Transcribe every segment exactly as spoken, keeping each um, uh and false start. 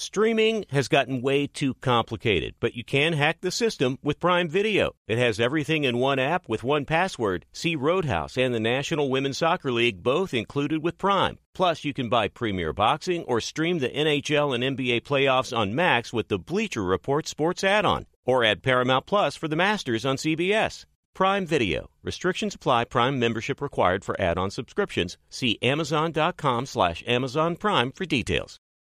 Streaming has gotten way too complicated, but you can hack the system with Prime Video. It has everything in one app with one password. See Roadhouse and the National Women's Soccer League both included with Prime. Plus, you can buy Premier Boxing or stream the N H L and N B A playoffs on Max with the Bleacher Report Sports add-on. Or add Paramount Plus for the Masters on C B S. Prime Video. Restrictions apply. Prime membership required for add-on subscriptions. See Amazon.com slash Amazon Prime for details.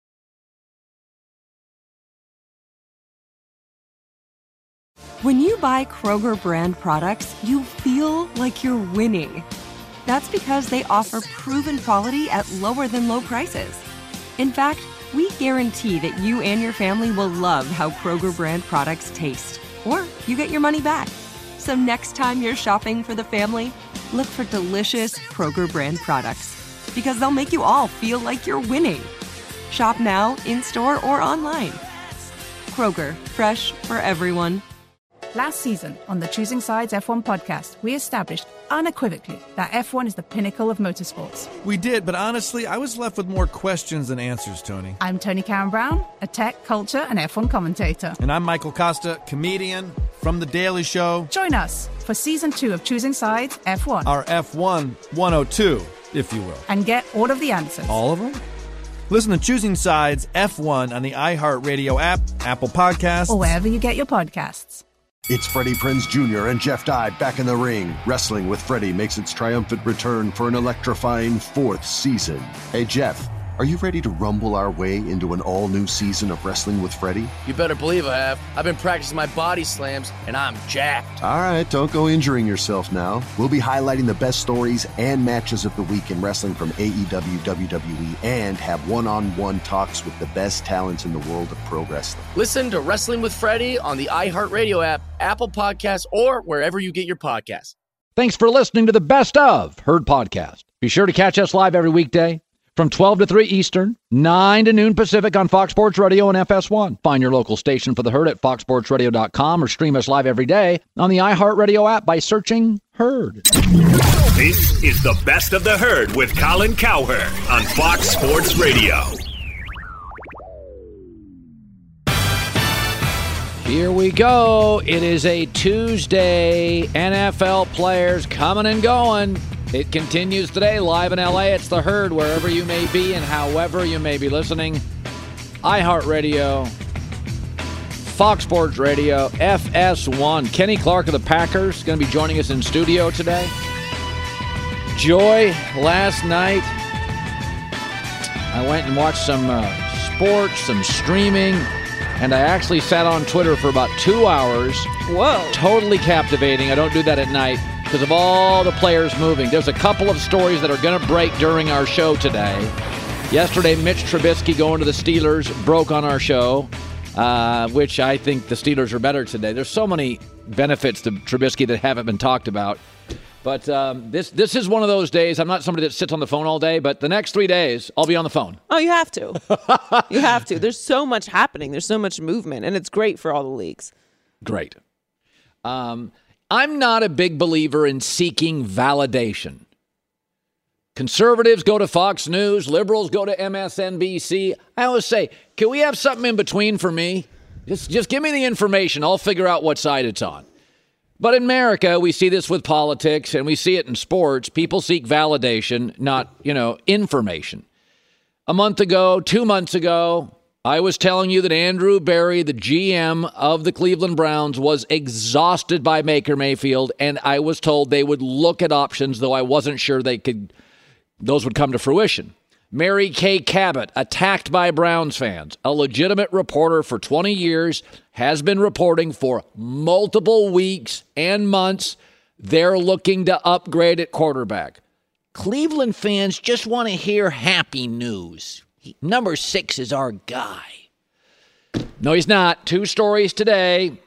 When you buy Kroger brand products, you feel like you're winning. That's because they offer proven quality at lower than low prices. In fact, we guarantee that you and your family will love how Kroger brand products taste, or you get your money back. So next time you're shopping for the family, look for delicious Kroger brand products, because they'll make you all feel like you're winning. Shop now, in-store, or online. Kroger, fresh for everyone. Last season on the Choosing Sides F one podcast, we established unequivocally that F one is the pinnacle of motorsports. We did, but honestly, I was left with more questions than answers, Tony. I'm Tony Karen Brown, a tech, culture, and F one commentator. And I'm Michael Costa, comedian from The Daily Show. Join us for season two of Choosing Sides F one. Our F one one oh two, if you will. And get all of the answers. All of them? Listen to Choosing Sides F one on the iHeartRadio app, Apple Podcasts, or wherever you get your podcasts. It's Freddie Prinze Junior and Jeff Dye back in the ring. Wrestling with Freddie makes its triumphant return for an electrifying fourth season. Hey, Jeff, are you ready to rumble our way into an all-new season of Wrestling with Freddie? You better believe I have. I've been practicing my body slams, and I'm jacked. All right, don't go injuring yourself now. We'll be highlighting the best stories and matches of the week in wrestling from A E W, W W E, and have one-on-one talks with the best talents in the world of pro wrestling. Listen to Wrestling with Freddie on the iHeartRadio app, Apple Podcasts, or wherever you get your podcasts. Thanks for listening to the Best of Herd Podcast. Be sure to catch us live every weekday from twelve to three Eastern, nine to noon Pacific on Fox Sports Radio and F S one. Find your local station for the Herd at fox sports radio dot com or stream us live every day on the iHeartRadio app by searching Herd. This is the Best of the Herd with Colin Cowherd on Fox Sports Radio. Here we go. It is a Tuesday. N F L players coming and going. It continues today live in L A. It's the Herd wherever you may be and however you may be listening. iHeartRadio, Fox Sports Radio, F S one. Kenny Clark of the Packers is going to be joining us in studio today. Joy, last night, I went and watched some uh, sports, some streaming, and I actually sat on Twitter for about two hours. Whoa. Totally captivating. I don't do that at night because of all the players moving. There's a couple of stories that are going to break during our show today. Yesterday, Mitch Trubisky going to the Steelers broke on our show, uh, which I think the Steelers are better today. There's so many benefits to Trubisky that haven't been talked about. But um, this this is one of those days. I'm not somebody that sits on the phone all day, but the next three days, I'll be on the phone. Oh, you have to. You have to. There's so much happening. There's so much movement, and it's great for all the leagues. Great. Um, I'm not a big believer in seeking validation. Conservatives go to Fox News. Liberals go to M S N B C. I always say, can we have something in between for me? Just, just give me the information. I'll figure out what side it's on. But in America, we see this with politics, and we see it in sports. People seek validation, not, you know, information. A month ago, two months ago, I was telling you that Andrew Berry, the G M of the Cleveland Browns, was exhausted by Baker Mayfield, and I was told they would look at options, though I wasn't sure they could, those would come to fruition. Mary Kay Cabot, attacked by Browns fans, a legitimate reporter for twenty years, has been reporting for multiple weeks and months. They're looking to upgrade at quarterback. Cleveland fans just want to hear happy news. He, number six is our guy. No, he's not. Two stories today.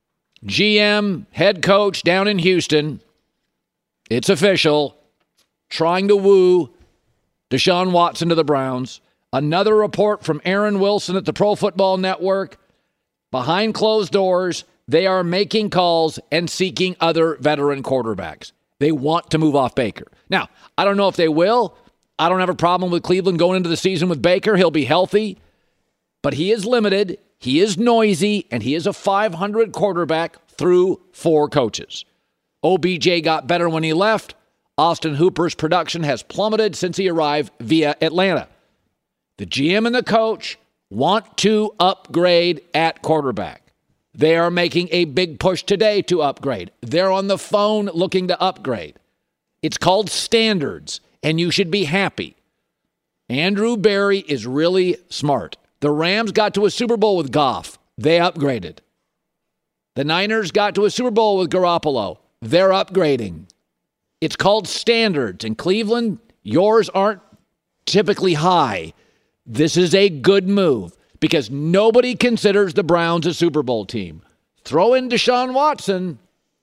G M, head coach down in Houston. It's official. Trying to woo Deshaun Watson to the Browns. Another report from Aaron Wilson at the Pro Football Network. Behind closed doors, they are making calls and seeking other veteran quarterbacks. They want to move off Baker. Now, I don't know if they will. I don't have a problem with Cleveland going into the season with Baker. He'll be healthy. But he is limited, he is noisy, and he is a five hundred quarterback through four coaches. O B J got better when he left. Austin Hooper's production has plummeted since he arrived via Atlanta. The G M and the coach want to upgrade at quarterback. They are making a big push today to upgrade. They're on the phone looking to upgrade. It's called standards, and you should be happy. Andrew Berry is really smart. The Rams got to a Super Bowl with Goff. They upgraded. The Niners got to a Super Bowl with Garoppolo. They're upgrading. It's called standards. In Cleveland, yours aren't typically high. This is a good move because nobody considers the Browns a Super Bowl team. Throw in Deshaun Watson.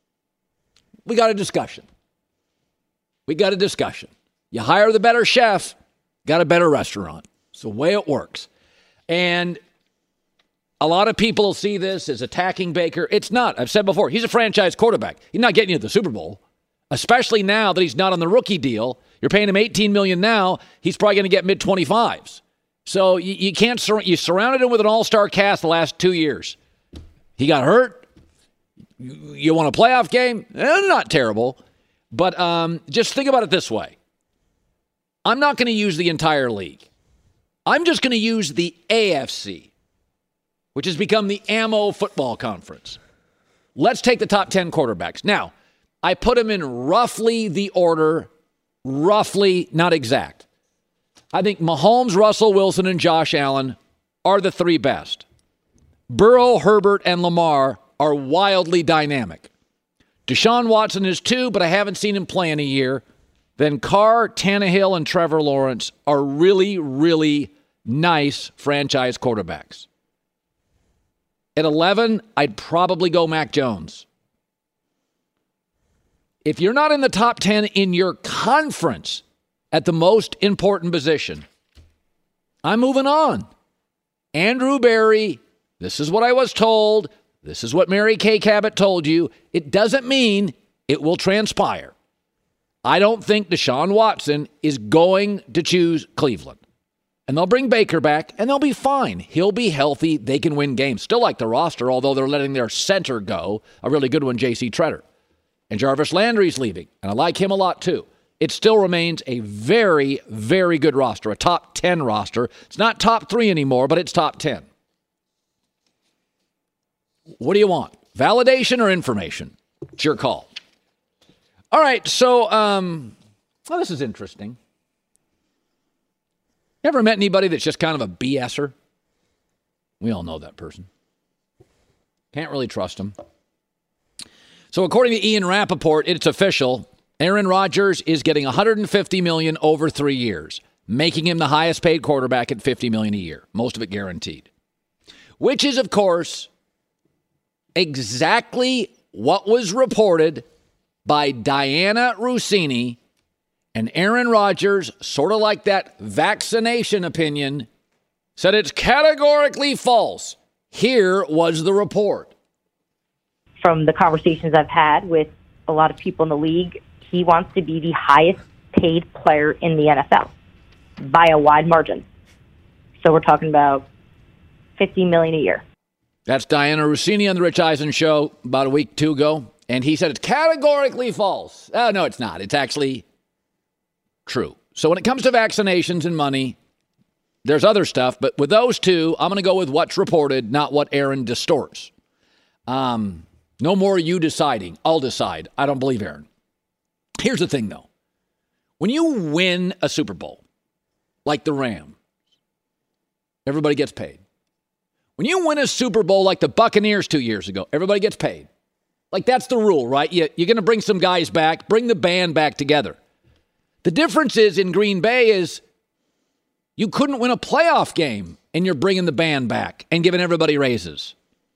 We got a discussion. We got a discussion. You hire the better chef, got a better restaurant. It's the way it works. And a lot of people see this as attacking Baker. It's not. I've said before, he's a franchise quarterback. He's not getting you to the Super Bowl, especially now that he's not on the rookie deal. You're paying him eighteen million dollars now. He's probably going to get mid twenty-fives. So you, you can't sur- you surrounded him with an all-star cast the last two years. He got hurt. You, you won a playoff game. Eh, not terrible. But um, just think about it this way. I'm not going to use the entire league. I'm just going to use the A F C, which has become the Ammo Football Conference. Let's take the top ten quarterbacks. Now, I put them in roughly the order, roughly, not exact. I think Mahomes, Russell Wilson, and Josh Allen are the three best. Burrow, Herbert, and Lamar are wildly dynamic. Deshaun Watson is two, but I haven't seen him play in a year. Then Carr, Tannehill, and Trevor Lawrence are really, really nice franchise quarterbacks. At eleven, I'd probably go Mac Jones. If you're not in the top ten in your conference at the most important position, I'm moving on. Andrew Berry, this is what I was told. This is what Mary Kay Cabot told you. It doesn't mean it will transpire. I don't think Deshaun Watson is going to choose Cleveland. And they'll bring Baker back, and they'll be fine. He'll be healthy. They can win games. Still like the roster, although they're letting their center go, a really good one, J C Tretter. And Jarvis Landry's leaving, and I like him a lot too. It still remains a very, very good roster, a top ten roster. It's not top three anymore, but it's top ten. What do you want? Validation or information? It's your call. All right, so, um, well, this is interesting. You ever met anybody that's just kind of a BSer? We all know that person. Can't really trust him. So according to Ian Rappaport, it's official. Aaron Rodgers is getting one hundred fifty million dollars over three years, making him the highest paid quarterback at fifty million dollars a year, most of it guaranteed. Which is, of course, exactly what was reported by Diana Russini, and Aaron Rodgers, sort of like that vaccination opinion, said it's categorically false. Here was the report. From the conversations I've had with a lot of people in the league, he wants to be the highest paid player in the N F L by a wide margin. So we're talking about fifty million dollars a year. That's Diana Russini on the Rich Eisen show about a week or two ago. And he said it's categorically false. Oh, no, it's not. It's actually true. So when it comes to vaccinations and money, there's other stuff. But with those two, I'm going to go with what's reported, not what Aaron distorts. Um, no more you deciding. I'll decide. I don't believe Aaron. Here's the thing, though. When you win a Super Bowl, like the Rams, everybody gets paid. When you win a Super Bowl like the Buccaneers two years ago, everybody gets paid. Like, that's the rule, right? You, you're going to bring some guys back, bring the band back together. The difference is in Green Bay is you couldn't win a playoff game, and you're bringing the band back and giving everybody raises.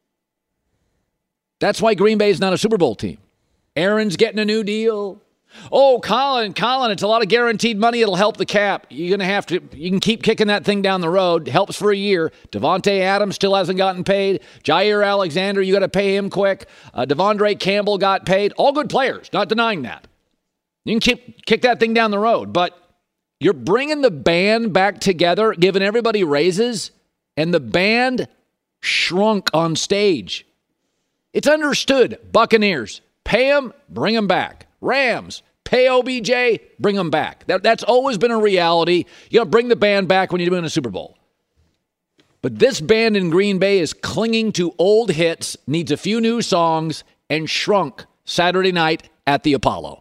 That's why Green Bay is not a Super Bowl team. Aaron's getting a new deal. Oh, Colin, Colin, it's a lot of guaranteed money. It'll help the cap. You're going to have to, you can keep kicking that thing down the road. Helps for a year. Devontae Adams still hasn't gotten paid. Jair Alexander, you got to pay him quick. Uh, Devondre Campbell got paid. All good players, not denying that. You can keep, kick that thing down the road. But you're bringing the band back together, giving everybody raises. and the band shrunk on stage. It's understood. Buccaneers, pay them, bring them back. Rams, pay O B J, bring them back. That, that's always been a reality. You know, bring the band back when you're doing a Super Bowl. But this band in Green Bay is clinging to old hits, needs a few new songs, and shrunk Saturday night at the Apollo.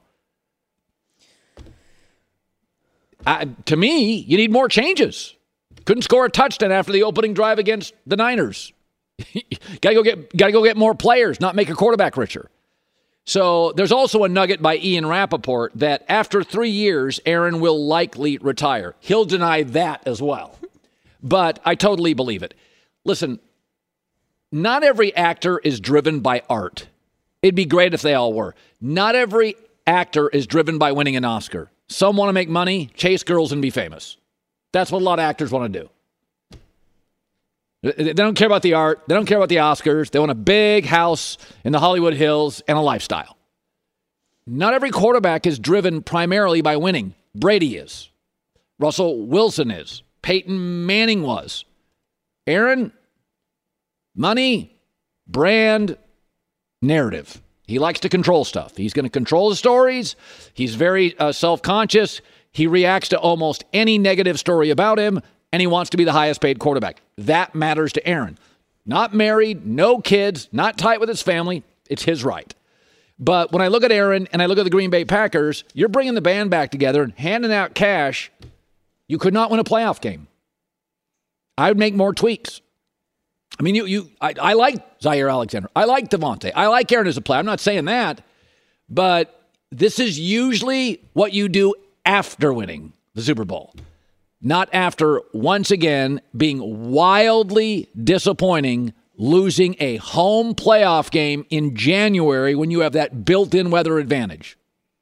Uh, to me, you need more changes. Couldn't score a touchdown after the opening drive against the Niners. gotta go get gotta go get more players, not make a quarterback richer. So there's also a nugget by Ian Rappaport that after three years, Aaron will likely retire. He'll deny that as well. But I totally believe it. Listen, not every actor is driven by art. It'd be great if they all were. Not every actor is driven by winning an Oscar. Some want to make money, chase girls, and be famous. That's what a lot of actors want to do. They don't care about the art. They don't care about the Oscars. They want a big house in the Hollywood Hills and a lifestyle. Not every quarterback is driven primarily by winning. Brady is. Russell Wilson is. Peyton Manning was. Aaron, money, brand, narrative. He likes to control stuff. He's going to control the stories. He's very uh, self-conscious. He reacts to almost any negative story about him, and he wants to be the highest paid quarterback. That matters to Aaron. Not married, no kids, not tight with his family. It's his right. But when I look at Aaron and I look at the Green Bay Packers, you're bringing the band back together and handing out cash. You could not win a playoff game. I would make more tweaks. I mean, you, you, I, I like Zaire Alexander. I like Devontae. I like Aaron as a player. I'm not saying that. But this is usually what you do after winning the Super Bowl. Not after, once again, being wildly disappointing, losing a home playoff game in January when you have that built-in weather advantage.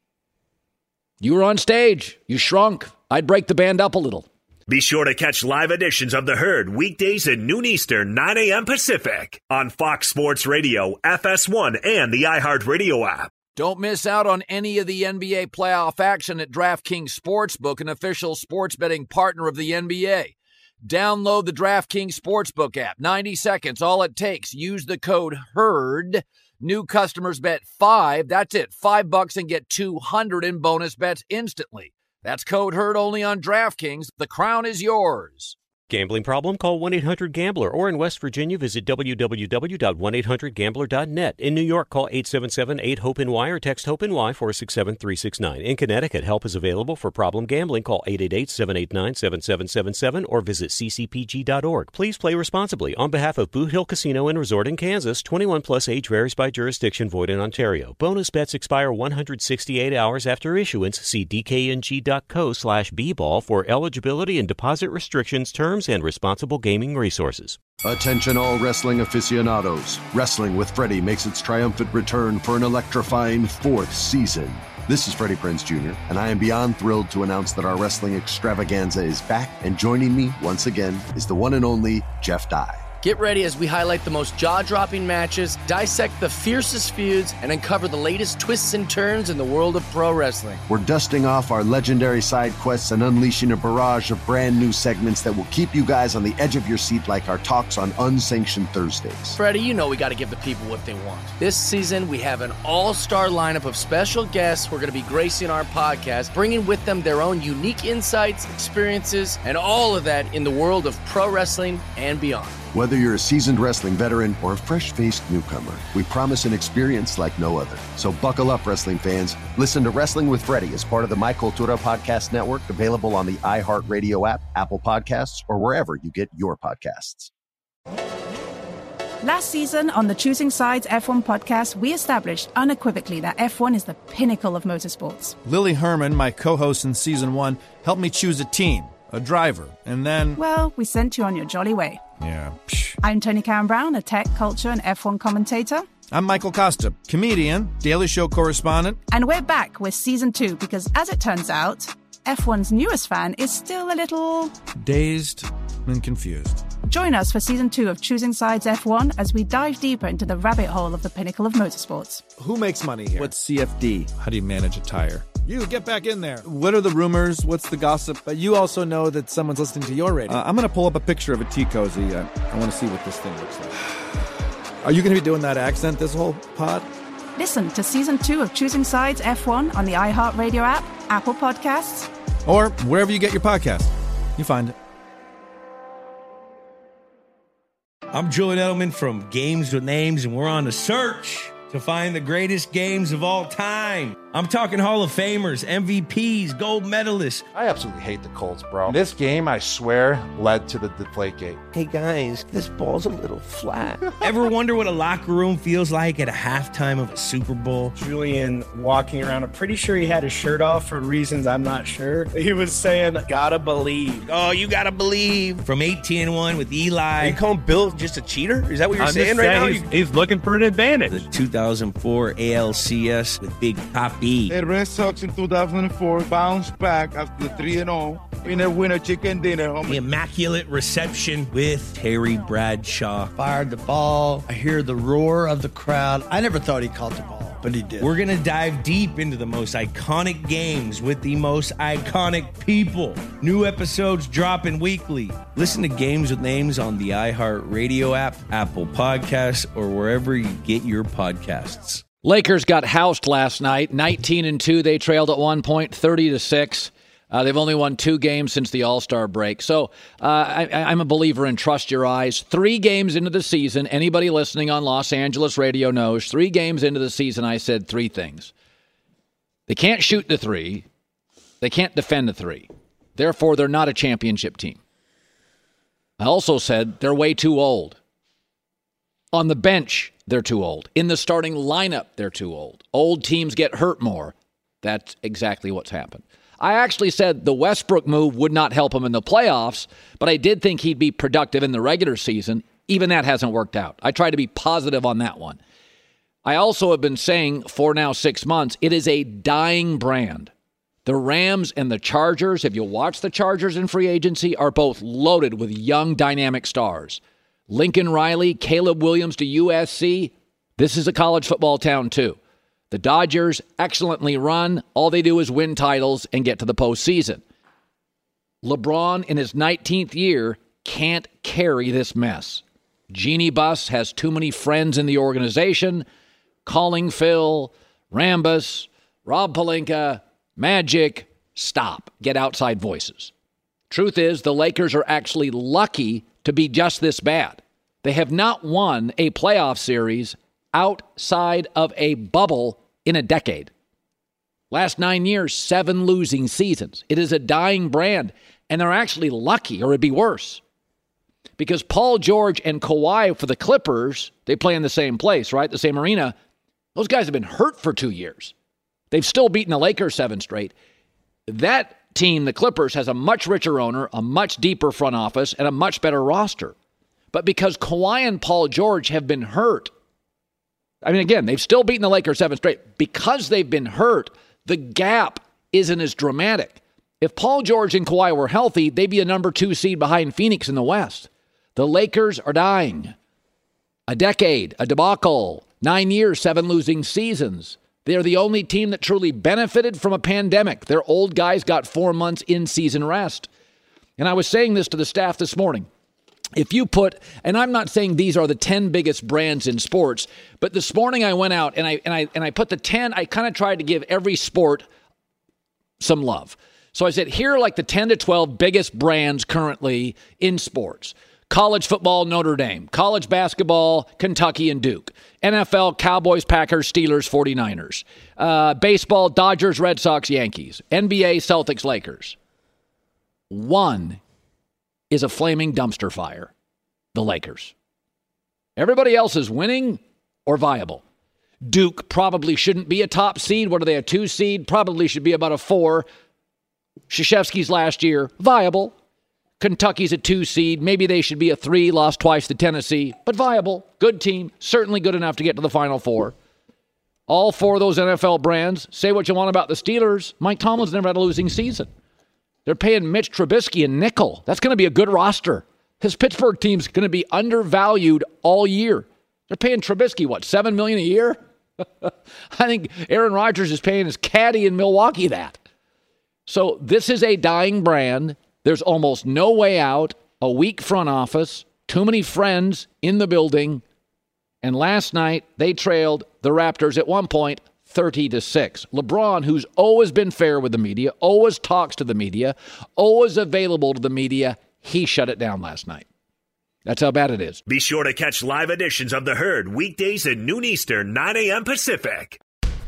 You were on stage. You shrunk. I'd break the band up a little. Be sure to catch live editions of The Herd weekdays at noon Eastern, nine a.m. Pacific on Fox Sports Radio, F S one, and the iHeartRadio app. Don't miss out on any of the N B A playoff action at DraftKings Sportsbook, an official sports betting partner of the N B A. Download the DraftKings Sportsbook app. ninety seconds, all it takes. Use the code HERD. New customers bet five. That's it. Five bucks and get two hundred in bonus bets instantly. That's code HERD only on DraftKings. The crown is yours. Gambling problem? Call one eight hundred gambler, or in West Virginia, visit w w w dot one eight hundred gambler dot net. In New York, call eight seven seven eight hope N Y or text HOPE-NY four six seven three six nine. In Connecticut, help is available for problem gambling. Call eight eight eight seven eight nine seven seven seven seven or visit c c p g dot org. Please play responsibly. On behalf of Boot Hill Casino and Resort in Kansas, twenty-one plus age varies by jurisdiction, void in Ontario. Bonus bets expire one hundred sixty-eight hours after issuance. See d k n g dot co slash b ball for eligibility and deposit restrictions, terms, and responsible gaming resources. Attention all wrestling aficionados. Wrestling with Freddie makes its triumphant return for an electrifying fourth season. This is Freddie Prinze Junior, and I am beyond thrilled to announce that our wrestling extravaganza is back, and joining me once again is the one and only Jeff Dye. Get ready as we highlight the most jaw-dropping matches, dissect the fiercest feuds, and uncover the latest twists and turns in the world of pro wrestling. We're dusting off our legendary side quests and unleashing a barrage of brand new segments that will keep you guys on the edge of your seat, like our talks on Unsanctioned Thursdays. Freddie, you know we got to give the people what they want. This season, we have an all-star lineup of special guests who are going to be gracing our podcast, bringing with them their own unique insights, experiences, and all of that in the world of pro wrestling and beyond. Whether you're a seasoned wrestling veteran or a fresh-faced newcomer, we promise an experience like no other. So buckle up, wrestling fans. Listen to Wrestling with Freddie as part of the My Cultura Podcast Network, available on the iHeartRadio app, Apple Podcasts, or wherever you get your podcasts. Last season on the Choosing Sides F one podcast, we established unequivocally that F one is the pinnacle of motorsports. Lily Herman, my co-host in season one, helped me choose a team, a driver, and then... Well, we sent you on your jolly way. Yeah, psh. I'm Tony Karen Brown, a tech, culture, and F one commentator. I'm Michael Costa, comedian, Daily Show correspondent. And we're back with season two because, as it turns out, F one's newest fan is still a little... dazed and confused. Join us for season two of Choosing Sides F one as we dive deeper into the rabbit hole of the pinnacle of motorsports. Who makes money here? What's C F D? How do you manage a tire? You, get back in there. What are the rumors? What's the gossip? But you also know that someone's listening to your radio. Uh, I'm going to pull up a picture of a tea cozy. Uh, I want to see what this thing looks like. Are you going to be doing that accent this whole pod? Listen to season two of Choosing Sides F one on the iHeartRadio app, Apple Podcasts, or wherever you get your podcast. You find it. I'm Julian Edelman from Games with Names, and we're on the search to find the greatest games of all time. I'm talking Hall of Famers, M V Ps, gold medalists. I absolutely hate the Colts, bro. This game, I swear, led to the Deflategate. Hey, guys, this ball's a little flat. Ever wonder what a locker room feels like at a halftime of a Super Bowl? Julian walking around, I'm pretty sure he had his shirt off for reasons I'm not sure. He was saying, gotta believe. Oh, you gotta believe. From eighteen and one with Eli. Are you calling Bill just a cheater? Is that what you're I'm saying right saying now? He's, he's looking for an advantage. The two thousand four A L C S with Big Papi. The Red Sox in two thousand four bounced back after three and oh. Winner, winner, chicken dinner. Homie. The Immaculate Reception with Terry Bradshaw. Fired the ball. I hear the roar of the crowd. I never thought he caught the ball, but he did. We're going to dive deep into the most iconic games with the most iconic people. New episodes dropping weekly. Listen to Games with Names on the iHeartRadio app, Apple Podcasts, or wherever you get your podcasts. Lakers got housed last night, nineteen and two. They trailed at one point, thirty to six. Uh, they've only won two games since the All-Star break. So uh, I, I'm a believer in trust your eyes. Three games into the season, anybody listening on Los Angeles radio knows, three games into the season, I said three things. They can't shoot the three. They can't defend the three. Therefore, they're not a championship team. I also said they're way too old. On the bench, they're too old. In the starting lineup, they're too old. Old teams get hurt more. That's exactly what's happened. I actually said the Westbrook move would not help him in the playoffs, but I did think he'd be productive in the regular season. Even that hasn't worked out. I tried to be positive on that one. I also have been saying for now six months, it is a dying brand. The Rams and the Chargers, if you watch the Chargers in free agency, are both loaded with young, dynamic stars. Lincoln Riley, Caleb Williams to U S C. This is a college football town, too. The Dodgers, excellently run. All they do is win titles and get to the postseason. LeBron, in his nineteenth year, can't carry this mess. Jeannie Buss has too many friends in the organization. Calling Phil, Rambus, Rob Pelinka, Magic. Stop. Get outside voices. Truth is, the Lakers are actually lucky to be just this bad. They have not won a playoff series outside of a bubble in a decade. Last nine years, seven losing seasons. It is a dying brand, and they're actually lucky, or it'd be worse. Because Paul George and Kawhi for the Clippers, they play in the same place, right? The same arena. Those guys have been hurt for two years. They've still beaten the Lakers seven straight. That team, the Clippers, has a much richer owner, a much deeper front office, and a much better roster. But because Kawhi and Paul George have been hurt, I mean, again, they've still beaten the Lakers seven straight. Because they've been hurt, the gap isn't as dramatic. If Paul George and Kawhi were healthy, they'd be a number two seed behind Phoenix in the West. The Lakers are dying. A decade, a debacle, nine years, seven losing seasons. They're the only team that truly benefited from a pandemic. Their old guys got four months in-season rest. And I was saying this to the staff this morning. If you put, and I'm not saying these are the ten biggest brands in sports, but this morning I went out and I and I and I put the ten, I kind of tried to give every sport some love. So I said, here are like the ten to twelve biggest brands currently in sports. College football, Notre Dame. College basketball, Kentucky and Duke. N F L, Cowboys, Packers, Steelers, 49ers. Uh, baseball, Dodgers, Red Sox, Yankees. N B A, Celtics, Lakers. One is a flaming dumpster fire, the Lakers. Everybody else is winning or viable. Duke probably shouldn't be a top seed. What are they, a two seed? Probably should be about a four. Krzyzewski's last year, viable. Kentucky's a two seed. Maybe they should be a three, lost twice to Tennessee, but viable. Good team, certainly good enough to get to the Final Four. All four of those N F L brands. Say what you want about the Steelers. Mike Tomlin's never had a losing season. They're paying Mitch Trubisky a nickel. That's going to be a good roster. His Pittsburgh team's going to be undervalued all year. They're paying Trubisky, what, seven million dollars a year? I think Aaron Rodgers is paying his caddy in Milwaukee that. So this is a dying brand. There's almost no way out, a weak front office, too many friends in the building. And last night, they trailed the Raptors at one point thirty to six. LeBron, who's always been fair with the media, always talks to the media, always available to the media, he shut it down last night. That's how bad it is. Be sure to catch live editions of The Herd weekdays at noon Eastern, nine a.m. Pacific.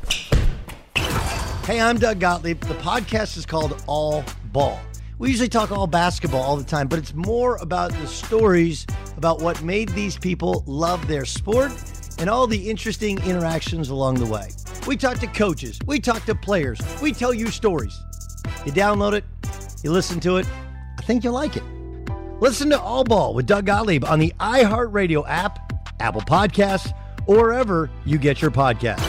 Hey, I'm Doug Gottlieb. The podcast is called All Ball. We usually talk all basketball all the time, but it's more about the stories about what made these people love their sport and all the interesting interactions along the way. We talk to coaches. We talk to players. We tell you stories. You download it. You listen to it. I think you'll like it. Listen to All Ball with Doug Gottlieb on the iHeartRadio app, Apple Podcasts, or wherever you get your podcasts.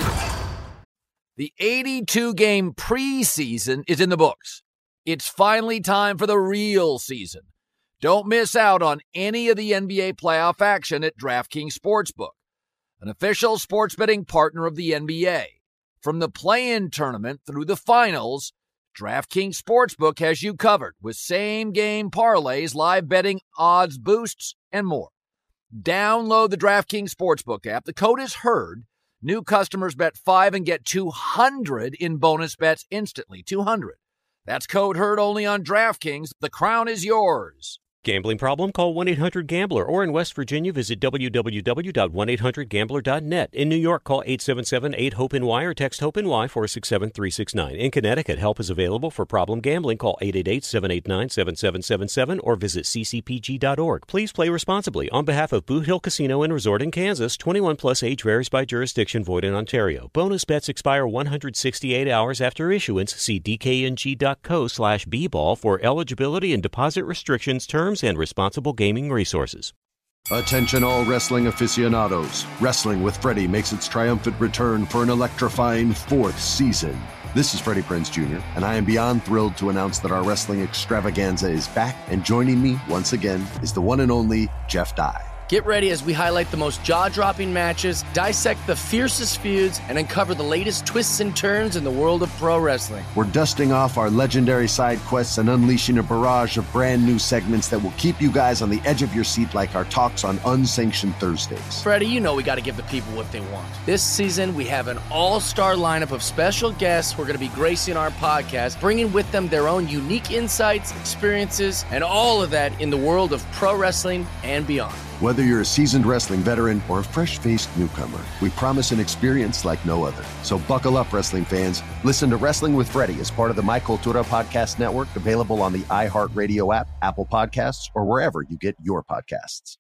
The eighty-two game preseason is in the books. It's finally time for the real season. Don't miss out on any of the N B A playoff action at DraftKings Sportsbook, an official sports betting partner of the N B A. From the play-in tournament through the finals, DraftKings Sportsbook has you covered with same-game parlays, live betting, odds boosts, and more. Download the DraftKings Sportsbook app. The code is HERD. New customers bet five and get two hundred in bonus bets instantly. two hundred. That's code HERD only on DraftKings. The crown is yours. Gambling problem? Call one eight hundred gambler. Or in West Virginia, visit w w w dot one eight hundred gambler dot net. In New York, call eight seven seven eight hope N Y or text HOPE-NY four six seven three six nine. In Connecticut, help is available for problem gambling. Call eight eight eight seven eight nine seven seven seven seven or visit c c p g dot org. Please play responsibly. On behalf of Boot Hill Casino and Resort in Kansas, twenty-one plus age varies by jurisdiction, void in Ontario. Bonus bets expire one hundred sixty-eight hours after issuance. See d k n g dot co slash b ball for eligibility and deposit restrictions, terms, and responsible gaming resources. Attention all wrestling aficionados. Wrestling with Freddie makes its triumphant return for an electrifying fourth season. This is Freddie Prinze Junior, and I am beyond thrilled to announce that our wrestling extravaganza is back, and joining me once again is the one and only Jeff Dye. Get ready as we highlight the most jaw-dropping matches, dissect the fiercest feuds, and uncover the latest twists and turns in the world of pro wrestling. We're dusting off our legendary side quests and unleashing a barrage of brand new segments that will keep you guys on the edge of your seat like our talks on Unsanctioned Thursdays. Freddie, you know we got to give the people what they want. This season, we have an all-star lineup of special guests who are going to be gracing our podcast, bringing with them their own unique insights, experiences, and all of that in the world of pro wrestling and beyond. Whether you're a seasoned wrestling veteran or a fresh-faced newcomer, we promise an experience like no other. So buckle up, wrestling fans. Listen to Wrestling with Freddie as part of the My Cultura Podcast Network, available on the iHeartRadio app, Apple Podcasts, or wherever you get your podcasts.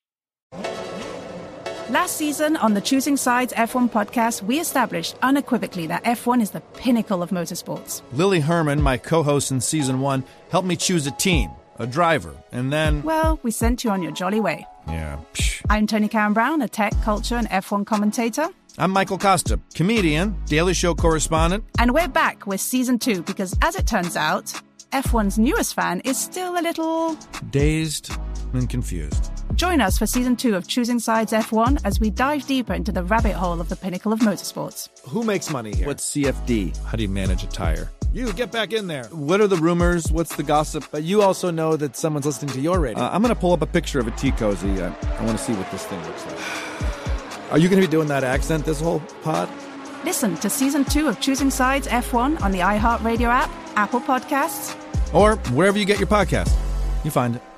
Last season on the Choosing Sides F one podcast, we established unequivocally that F one is the pinnacle of motorsports. Lily Herman, my co-host in season one, helped me choose a team, a driver, and then... Well, we sent you on your jolly way. Yeah. Psh. I'm Tony Karen Brown, a tech, culture, and F one commentator. I'm Michael Costa, comedian, Daily Show correspondent. And we're back with season two because, as it turns out, F one's newest fan is still a little... dazed and confused. Join us for season two of Choosing Sides F one as we dive deeper into the rabbit hole of the pinnacle of motorsports. Who makes money here? What's C F D? How do you manage a tire? You, get back in there. What are the rumors? What's the gossip? But you also know that someone's listening to your radio. Uh, I'm going to pull up a picture of a tea cozy. Uh, I want to see what this thing looks like. Are you going to be doing that accent this whole pod? Listen to season two of Choosing Sides F one on the iHeartRadio app, Apple Podcasts, or wherever you get your podcast. You find it.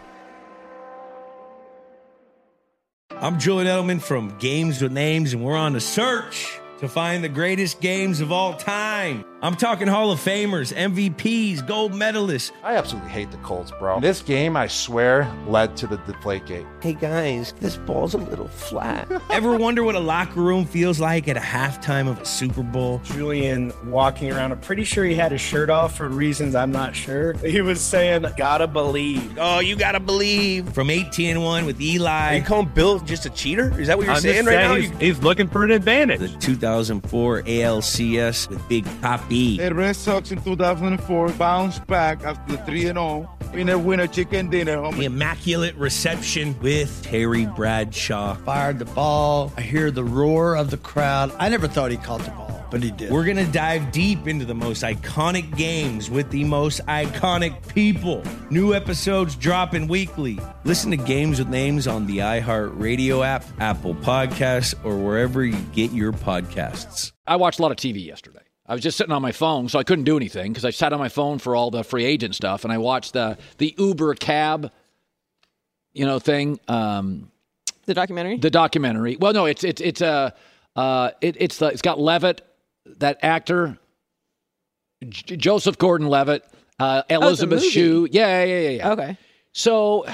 I'm Julian Edelman from Games with Names, and we're on a search to find the greatest games of all time. I'm talking Hall of Famers, M V Ps, gold medalists. I absolutely hate the Colts, bro. This game, I swear, led to the Deflategate. Hey, guys, this ball's a little flat. Ever wonder what a locker room feels like at a halftime of a Super Bowl? Julian walking around, I'm pretty sure he had his shirt off for reasons I'm not sure. He was saying, gotta believe. Oh, you gotta believe. From eighteen and one with Eli. Are you calling Bill just a cheater? Is that what you're I'm saying just right saying now? He's, he's looking for an advantage. The two thousand four A L C S with Big Papi be. The Red Sox in two thousand four bounced back after the three and oh in a winner chicken dinner. Homie. The immaculate reception with Terry Bradshaw. Fired the ball. I hear the roar of the crowd. I never thought he caught the ball, but he did. We're going to dive deep into the most iconic games with the most iconic people. New episodes dropping weekly. Listen to Games with Names on the iHeartRadio app, Apple Podcasts, or wherever you get your podcasts. I watched a lot of T V yesterday. I was just sitting on my phone, so I couldn't do anything because I sat on my phone for all the free agent stuff, and I watched the the Uber cab, you know, thing. Um, the documentary. The documentary. Well, no, it's it's it's a uh, uh, it, it's the, it's got Levitt, that actor, J- Joseph Gordon-Levitt, uh, Elizabeth oh, Shue. Yeah, yeah, yeah, yeah. Okay. So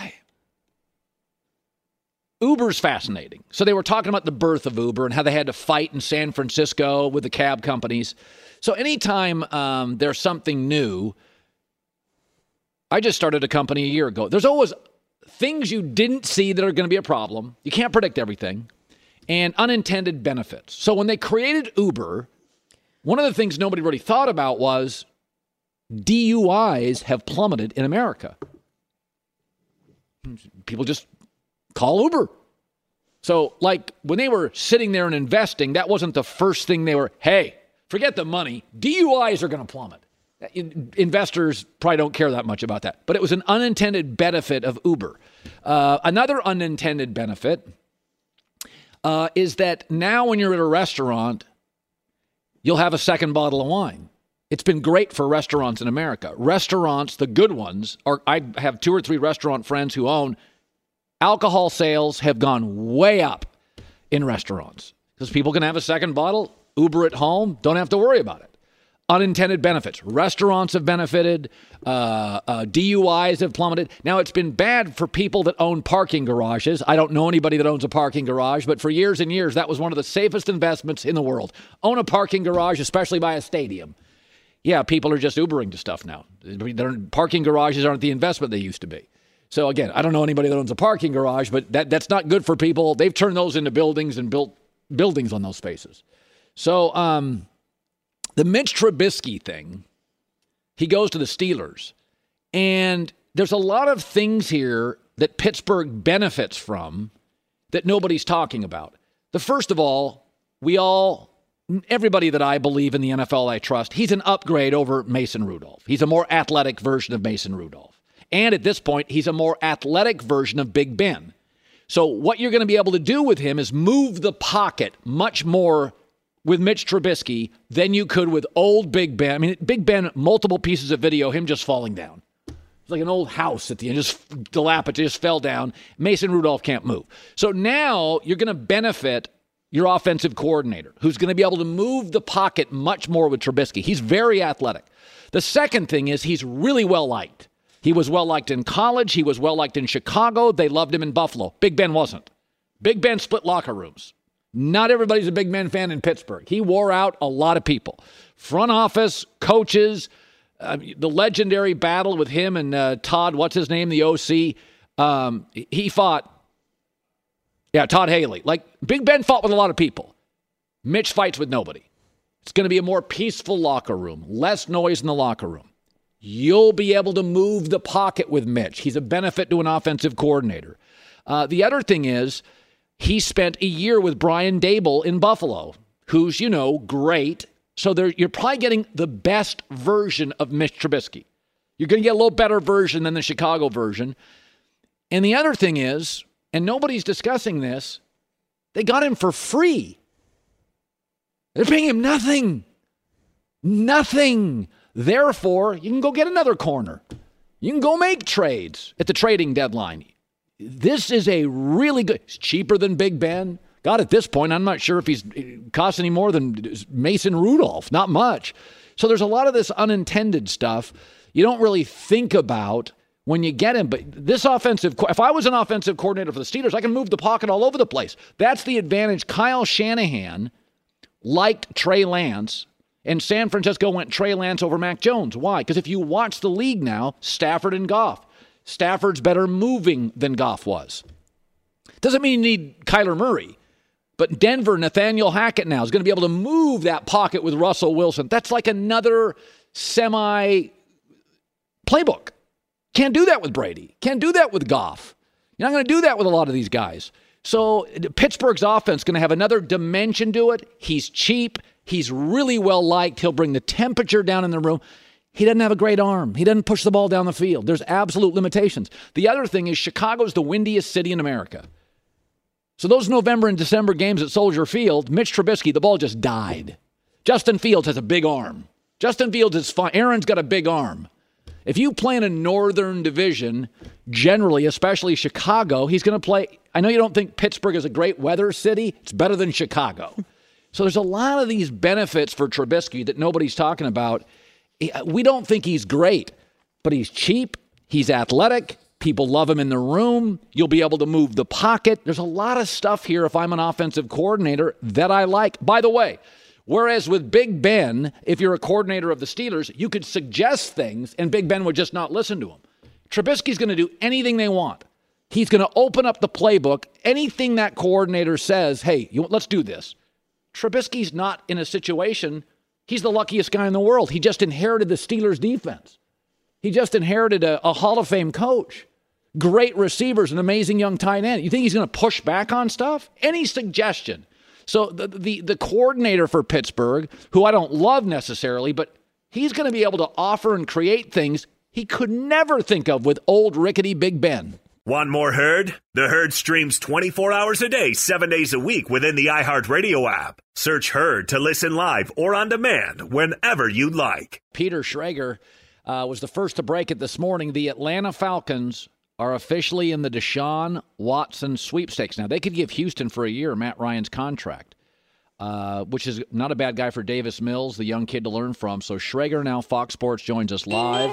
Uber's fascinating. So they were talking about the birth of Uber and how they had to fight in San Francisco with the cab companies. So anytime um, there's something new, I just started a company a year ago. There's always things you didn't see that are going to be a problem. You can't predict everything. And unintended benefits. So when they created Uber, one of the things nobody really thought about was D U Is have plummeted in America. People just call Uber. So, like, when they were sitting there and investing, that wasn't the first thing they were, hey, forget the money. D U Is are going to plummet. Investors probably don't care that much about that. But it was an unintended benefit of Uber. Uh, another unintended benefit uh, is that now when you're at a restaurant, you'll have a second bottle of wine. It's been great for restaurants in America. Restaurants, the good ones, are. I have two or three restaurant friends who own. Alcohol sales have gone way up in restaurants because people can have a second bottle, Uber at home, don't have to worry about it. Unintended benefits. Restaurants have benefited. Uh, uh, D U Is have plummeted. Now, it's been bad for people that own parking garages. I don't know anybody that owns a parking garage, but for years and years, that was one of the safest investments in the world. Own a parking garage, especially by a stadium. Yeah, people are just Ubering to stuff now. They're, parking garages aren't the investment they used to be. So, again, I don't know anybody that owns a parking garage, but that, that's not good for people. They've turned those into buildings and built buildings on those spaces. So, um, the Mitch Trubisky thing, he goes to the Steelers. And there's a lot of things here that Pittsburgh benefits from that nobody's talking about. The first of all, we all, everybody that I believe in the N F L I trust, he's an upgrade over Mason Rudolph. He's a more athletic version of Mason Rudolph. And at this point, he's a more athletic version of Big Ben. So what you're going to be able to do with him is move the pocket much more with Mitch Trubisky than you could with old Big Ben. I mean, Big Ben, multiple pieces of video, him just falling down. It's like an old house at the end, just dilapidated, just fell down. Mason Rudolph can't move. So now you're going to benefit your offensive coordinator, who's going to be able to move the pocket much more with Trubisky. He's very athletic. The second thing is he's really well-liked. He was well-liked in college. He was well-liked in Chicago. They loved him in Buffalo. Big Ben wasn't. Big Ben split locker rooms. Not everybody's a Big Ben fan in Pittsburgh. He wore out a lot of people. Front office, coaches, uh, the legendary battle with him and uh, Todd, what's his name, the O C. Um, he fought, yeah, Todd Haley. Like, Big Ben fought with a lot of people. Mitch fights with nobody. It's going to be a more peaceful locker room, less noise in the locker room. You'll be able to move the pocket with Mitch. He's a benefit to an offensive coordinator. Uh, the other thing is he spent a year with Brian Daboll in Buffalo, who's, you know, great. So there, you're probably getting the best version of Mitch Trubisky. You're going to get a little better version than the Chicago version. And the other thing is, and nobody's discussing this, they got him for free. They're paying him nothing. Nothing. Therefore, you can go get another corner. You can go make trades at the trading deadline. This is a really good, it's cheaper than Big Ben. God, at this point, I'm not sure if he's cost any more than Mason Rudolph. Not much. So there's a lot of this unintended stuff you don't really think about when you get him. But this offensive, if I was an offensive coordinator for the Steelers, I can move the pocket all over the place. That's the advantage. Kyle Shanahan liked Trey Lance. And San Francisco went Trey Lance over Mac Jones. Why? Because if you watch the league now, Stafford and Goff. Stafford's better moving than Goff was. Doesn't mean you need Kyler Murray. But Denver, Nathaniel Hackett now is going to be able to move that pocket with Russell Wilson. That's like another semi playbook. Can't do that with Brady. Can't do that with Goff. You're not going to do that with a lot of these guys. So Pittsburgh's offense is going to have another dimension to it. He's cheap. He's really well liked. He'll bring the temperature down in the room. He doesn't have a great arm. He doesn't push the ball down the field. There's absolute limitations. The other thing is Chicago's the windiest city in America. So those November and December games at Soldier Field, Mitch Trubisky, the ball just died. Justin Fields has a big arm. Justin Fields is fine. Aaron's got a big arm. If you play in a northern division, generally, especially Chicago, he's going to play. I know you don't think Pittsburgh is a great weather city. It's better than Chicago. So there's a lot of these benefits for Trubisky that nobody's talking about. We don't think he's great, but he's cheap. He's athletic. People love him in the room. You'll be able to move the pocket. There's a lot of stuff here if I'm an offensive coordinator that I like. By the way, whereas with Big Ben, if you're a coordinator of the Steelers, you could suggest things and Big Ben would just not listen to him. Trubisky's going to do anything they want. He's going to open up the playbook. Anything that coordinator says, hey, you, let's do this. Trubisky's not in a situation. He's the luckiest guy in the world. He just inherited the Steelers defense. He just inherited a, a Hall of Fame coach. Great receivers, an amazing young tight end. You think he's going to push back on stuff? Any suggestion? So the, the the coordinator for Pittsburgh, who I don't love necessarily, but he's going to be able to offer and create things he could never think of with old rickety Big Ben. Want more Herd? The Herd streams twenty-four hours a day, seven days a week within the iHeartRadio app. Search Herd to listen live or on demand whenever you'd like. Peter Schrager uh, was the first to break it this morning. The Atlanta Falcons are officially in the Deshaun Watson sweepstakes. Now, they could give Houston for a year Matt Ryan's contract, uh, which is not a bad guy for Davis Mills, the young kid to learn from. So Schrager now, Fox Sports, joins us live.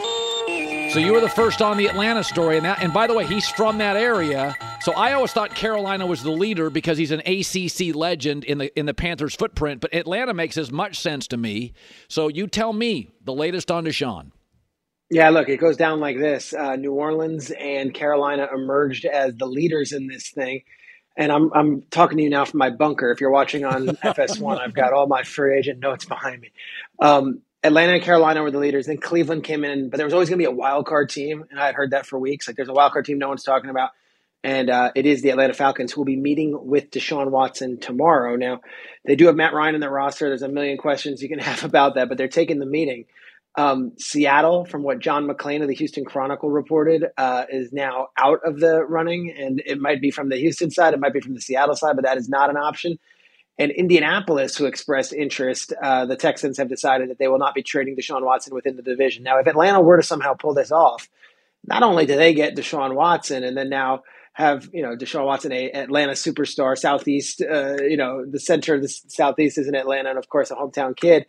So you were the first on the Atlanta story. And, that, and by the way, he's from that area. So I always thought Carolina was the leader because he's an A C C legend in the in the Panthers' footprint. But Atlanta makes as much sense to me. So you tell me the latest on Deshaun. Yeah, look, it goes down like this. Uh, New Orleans and Carolina emerged as the leaders in this thing. And I'm I'm talking to you now from my bunker. If you're watching on F S one, I've got all my free agent notes behind me. Um, Atlanta and Carolina were the leaders. Then Cleveland came in, but there was always going to be a wild card team, and I had heard that for weeks. Like, there's a wild card team no one's talking about, and uh, it is the Atlanta Falcons, who will be meeting with Deshaun Watson tomorrow. Now, they do have Matt Ryan in their roster. There's a million questions you can have about that, but they're taking the meeting. Um, Seattle, from what John McClain of the Houston Chronicle reported, uh, is now out of the running, and it might be from the Houston side, it might be from the Seattle side, but that is not an option. And Indianapolis, who expressed interest, uh, the Texans have decided that they will not be trading Deshaun Watson within the division. Now, if Atlanta were to somehow pull this off, not only do they get Deshaun Watson and then now have, you know, Deshaun Watson, a Atlanta superstar, Southeast, uh, you know, the center of the Southeast is in Atlanta, and of course a hometown kid.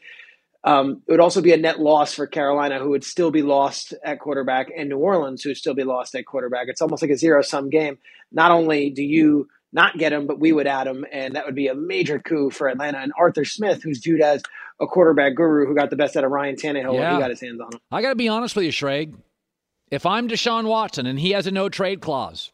Um, it would also be a net loss for Carolina, who would still be lost at quarterback, and New Orleans, who would still be lost at quarterback. It's almost like a zero-sum game. Not only do you not get him, but we would add him, and that would be a major coup for Atlanta. And Arthur Smith, who's viewed as a quarterback guru who got the best out of Ryan Tannehill yeah. when he got his hands on him. I got to be honest with you, Schrag. If I'm Deshaun Watson and he has a no-trade clause,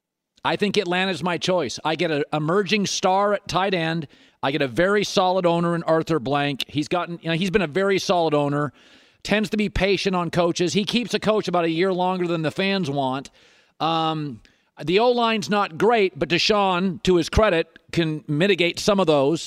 I think Atlanta's my choice. I get an emerging star at tight end. I get a very solid owner in Arthur Blank. He's gotten, you know, he's been a very solid owner, tends to be patient on coaches. He keeps a coach about a year longer than the fans want. Um, the O-line's not great, but Deshaun, to his credit, can mitigate some of those.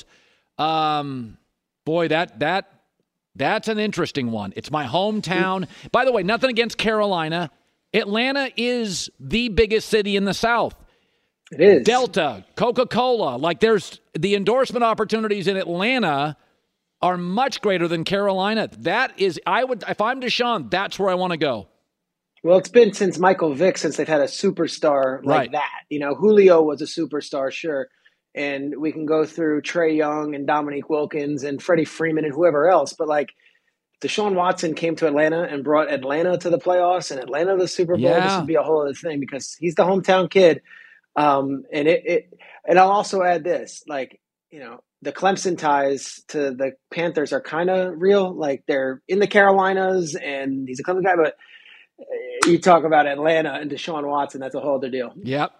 Um, boy, that that that's an interesting one. It's my hometown. By the way, nothing against Carolina. Atlanta is the biggest city in the South. It is. Delta, Coca-Cola. Like, there's the endorsement opportunities in Atlanta are much greater than Carolina. That is, I would, if I'm Deshaun, that's where I want to go. Well, it's been since Michael Vick since they've had a superstar like right. that. You know, Julio was a superstar, sure. And we can go through Trae Young and Dominique Wilkins and Freddie Freeman and whoever else. But, like, Deshaun Watson came to Atlanta and brought Atlanta to the playoffs and Atlanta to the Super Bowl. Yeah. This would be a whole other thing because he's the hometown kid. Um, and it, it, and I'll also add this, like, you know, the Clemson ties to the Panthers are kind of real. Like, they're in the Carolinas and he's a Clemson guy, but you talk about Atlanta and Deshaun Watson, that's a whole other deal. Yep.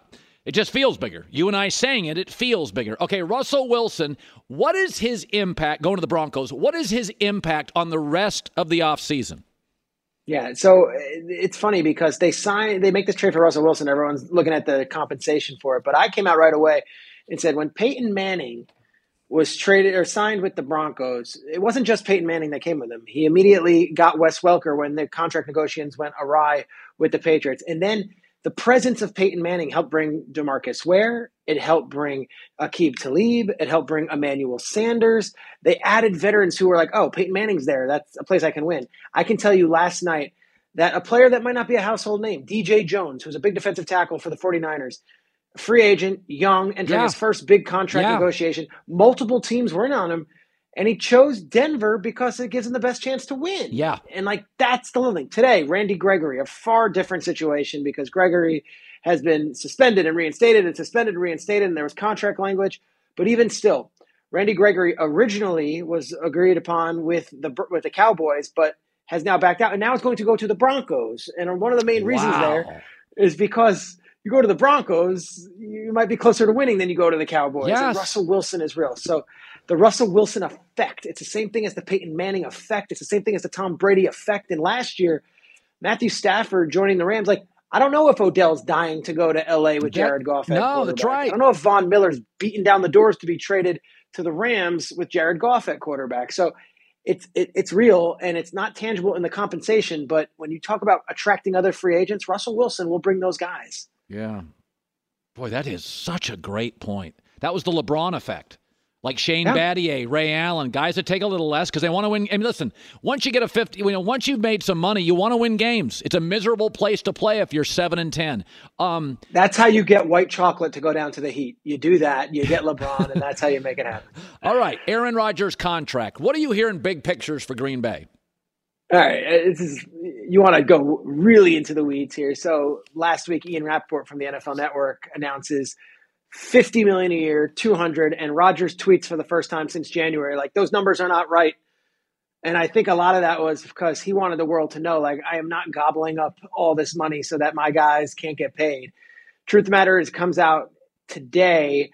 It just feels bigger. You and I saying it, it feels bigger. Okay, Russell Wilson, what is his impact, going to the Broncos, what is his impact on the rest of the offseason? Yeah, so it's funny because they sign, they make this trade for Russell Wilson. Everyone's looking at the compensation for it. But I came out right away and said when Peyton Manning was traded or signed with the Broncos, it wasn't just Peyton Manning that came with him. He immediately got Wes Welker when the contract negotiations went awry with the Patriots. And then the presence of Peyton Manning helped bring DeMarcus Ware. It helped bring Aqib Talib. It helped bring Emmanuel Sanders. They added veterans who were like, oh, Peyton Manning's there. That's a place I can win. I can tell you last night that a player that might not be a household name, D J Jones, who's a big defensive tackle for the 49ers, free agent, young, entering Yeah. his first big contract Yeah. negotiation. Multiple teams were in on him. And he chose Denver because it gives him the best chance to win. Yeah. And, like, that's the little thing. Today, Randy Gregory, a far different situation because Gregory has been suspended and reinstated and suspended and reinstated, and there was contract language. But even still, Randy Gregory originally was agreed upon with the with the Cowboys, but has now backed out. And now is going to go to the Broncos. And one of the main reasons Wow. there is because you go to the Broncos, you might be closer to winning than you go to the Cowboys. Yes. And Russell Wilson is real. So the Russell Wilson effect, it's the same thing as the Peyton Manning effect. It's the same thing as the Tom Brady effect. And last year, Matthew Stafford joining the Rams, like, I don't know if Odell's dying to go to L A with That- Jared Goff. at no, that's quarterback. right. I don't know if Von Miller's beating down the doors to be traded to the Rams with Jared Goff at quarterback. So it's it, it's real, and it's not tangible in the compensation. But when you talk about attracting other free agents, Russell Wilson will bring those guys. Yeah. Boy, that is such a great point. That was the LeBron effect. Like Shane Yeah. Battier, Ray Allen, guys that take a little less because they want to win. I mean, listen, once you get a fifty, you know, once you've made some money, you want to win games. It's a miserable place to play if you're seven and ten. Um, That's how you get white chocolate to go down to the Heat. You do that, you get LeBron, and that's how you make it happen. all right, Aaron Rodgers' contract. What are you hearing big pictures for Green Bay? All right, uh, this is you want to go really into the weeds here. So last week, Ian Rappaport from the N F L Network announces fifty million dollars a year, two hundred, and Rodgers tweets for the first time since January, like, those numbers are not right. And I think a lot of that was because he wanted the world to know, like, I am not gobbling up all this money so that my guys can't get paid. Truth of the matter is, it comes out today,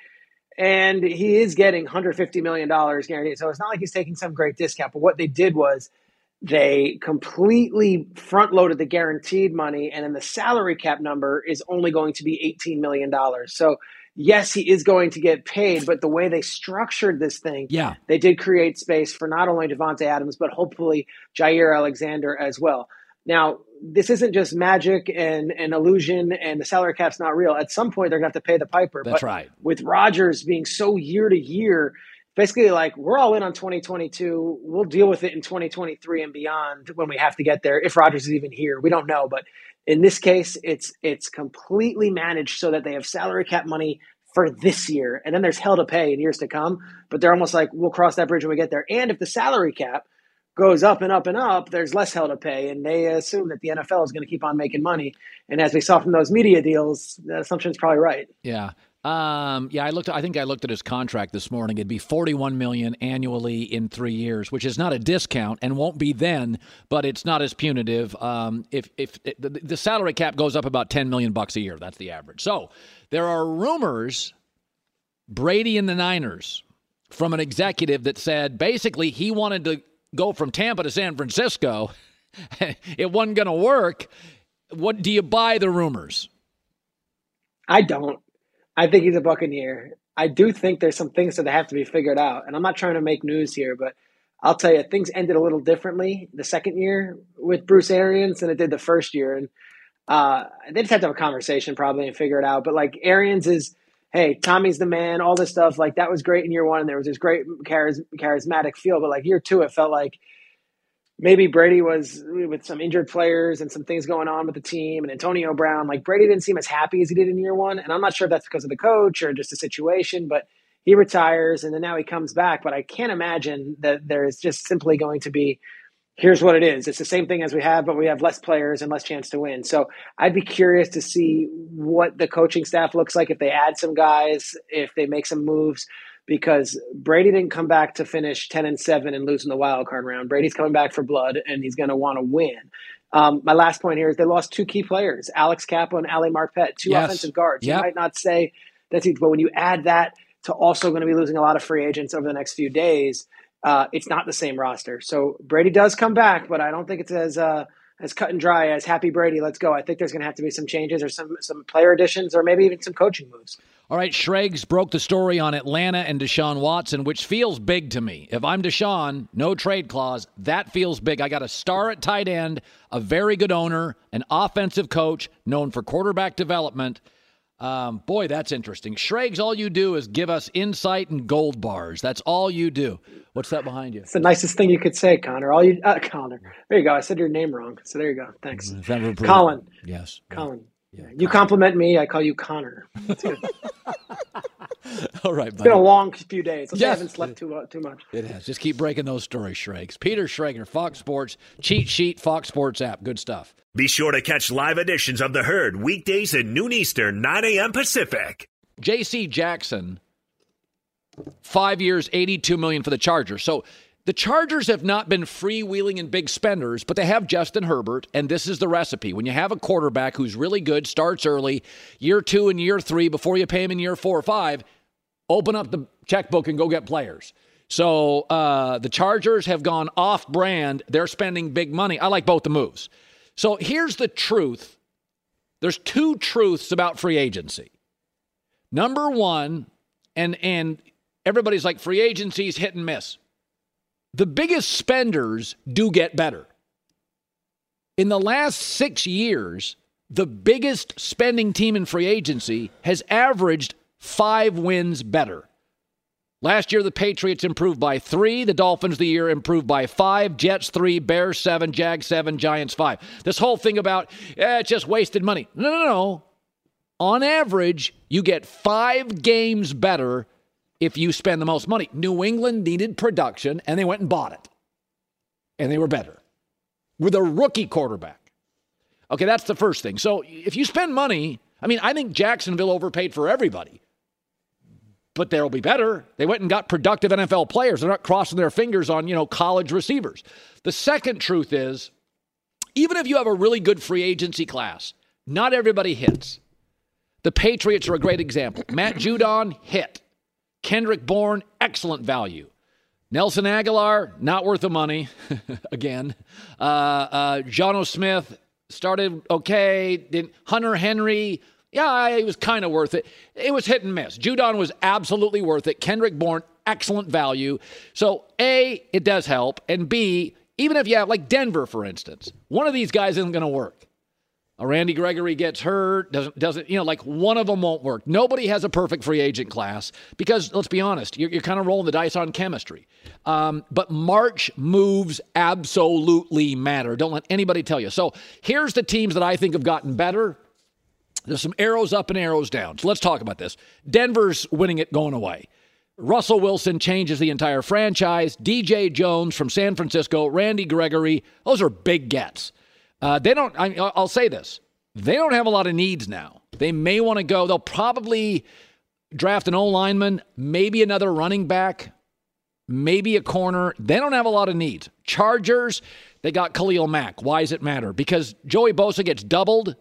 and he is getting one hundred fifty million dollars guaranteed. So it's not like he's taking some great discount. But what they did was they completely front-loaded the guaranteed money, and then the salary cap number is only going to be eighteen million dollars. So yes, he is going to get paid, but the way they structured this thing, Yeah. they did create space for not only Devontae Adams, but hopefully Jair Alexander as well. Now, this isn't just magic and an illusion, and the salary cap's not real. At some point, they're going to have to pay the piper. That's but right. with Rodgers being so year to year, basically like, we're all in on twenty twenty-two. We'll deal with it in twenty twenty-three and beyond when we have to get there, if Rodgers is even here. We don't know, but in this case, it's it's completely managed so that they have salary cap money for this year, and then there's hell to pay in years to come. But they're almost like, we'll cross that bridge when we get there. And if the salary cap goes up and up and up, there's less hell to pay, and they assume that the N F L is going to keep on making money. And as we saw from those media deals, that assumption is probably right. Yeah. Um, yeah, I looked. I think I looked at his contract this morning. It'd be forty-one million dollars annually in three years, which is not a discount and won't be then, but it's not as punitive. Um, if if it, the, the salary cap goes up about ten million bucks a year, that's the average. So there are rumors, Brady and the Niners, from an executive that said basically he wanted to go from Tampa to San Francisco. It wasn't going to work. What do you buy the rumors? I don't. I think he's a Buccaneer. I do think there's some things that have to be figured out. And I'm not trying to make news here, but I'll tell you, things ended a little differently the second year with Bruce Arians than it did the first year. And uh, they just have to have a conversation probably and figure it out. But like, Arians is, hey, Tommy's the man, all this stuff. Like, that was great in year one, and there was this great charis- charismatic feel. But like year two, it felt like maybe Brady was with some injured players and some things going on with the team, and Antonio Brown. Like, Brady didn't seem as happy as he did in year one. And I'm not sure if that's because of the coach or just the situation, but he retires and then now he comes back. But I can't imagine that there is just simply going to be, here's what it is. It's the same thing as we have, but we have less players and less chance to win. So I'd be curious to see what the coaching staff looks like if they add some guys, if they make some moves, because Brady didn't come back to finish ten and seven and lose in the wild card round. Brady's coming back for blood, and he's going to want to win. Um, my last point here is they lost two key players, Alex Capo and Ali Marpet, two Yes. offensive guards. Yep. You might not say that's huge, but when you add that to also going to be losing a lot of free agents over the next few days, uh, it's not the same roster. So Brady does come back, but I don't think it's as uh, as cut and dry as happy Brady, let's go. I think there's going to have to be some changes or some some player additions or maybe even some coaching moves. All right, Schrags broke the story on Atlanta and Deshaun Watson, which feels big to me. If I'm Deshaun, no trade clause, that feels big. I got a star at tight end, a very good owner, an offensive coach known for quarterback development. Um, boy, that's interesting. Schrags, all you do is give us insight and gold bars. That's all you do. What's that behind you? It's the nicest thing you could say, Connor. All you, uh, Connor. There you go. I said your name wrong. So there you go. Thanks. Colin. Yes. Colin. Yeah, you compliment me, I call you Connor. That's good. All right, buddy. It's been a long few days. I Yes. haven't slept too uh, too much. It has. Just keep breaking those stories, Schrags. Peter Schrager, Fox Sports, Cheat Sheet, Fox Sports app. Good stuff. Be sure to catch live editions of The Herd weekdays at noon Eastern, nine a.m. Pacific. J C Jackson, five years, eighty-two million dollars for the Chargers. So the Chargers have not been freewheeling and big spenders, but they have Justin Herbert, and this is the recipe. When you have a quarterback who's really good, starts early, year two and year three, before you pay him in year four or five, open up the checkbook and go get players. So uh, the Chargers have gone off-brand. They're spending big money. I like both the moves. So here's the truth. There's two truths about free agency. Number one, and and everybody's like, free agency is hit and miss. The biggest spenders do get better. In the last six years, the biggest spending team in free agency has averaged five wins better. Last year, the Patriots improved by three. The Dolphins the year improved by five. Jets three. Bears seven. Jags seven. Giants five. This whole thing about, eh, it's just wasted money. No, no, no. On average, you get five games better if you spend the most money. New England needed production, and they went and bought it. And they were better. With a rookie quarterback. Okay, that's the first thing. So if you spend money, I mean, I think Jacksonville overpaid for everybody. But they'll be better. They went and got productive N F L players. They're not crossing their fingers on, you know, college receivers. The second truth is, even if you have a really good free agency class, not everybody hits. The Patriots are a great example. Matt Judon hit. Kendrick Bourne, excellent value. Nelson Aguilar, not worth the money. Again. Uh, uh, Jono Smith started okay. Didn't, Hunter Henry, yeah, he was kind of worth it. It was hit and miss. Judon was absolutely worth it. Kendrick Bourne, excellent value. So, A, it does help. And B, even if you have, like Denver, for instance, one of these guys isn't going to work. A Randy Gregory gets hurt, doesn't, doesn't, you know, like one of them won't work. Nobody has a perfect free agent class because, let's be honest, you're, you're kind of rolling the dice on chemistry. Um, but March moves absolutely matter. Don't let anybody tell you. So here's the teams that I think have gotten better. There's some arrows up and arrows down. So let's talk about this. Denver's winning it going away. Russell Wilson changes the entire franchise. D J Jones from San Francisco, Randy Gregory, those are big gets. Uh, they don't, I, I'll say this, they don't have a lot of needs now. They may want to go, they'll probably draft an O-lineman, maybe another running back, maybe a corner. They don't have a lot of needs. Chargers, they got Khalil Mack. Why does it matter? Because Joey Bosa gets doubled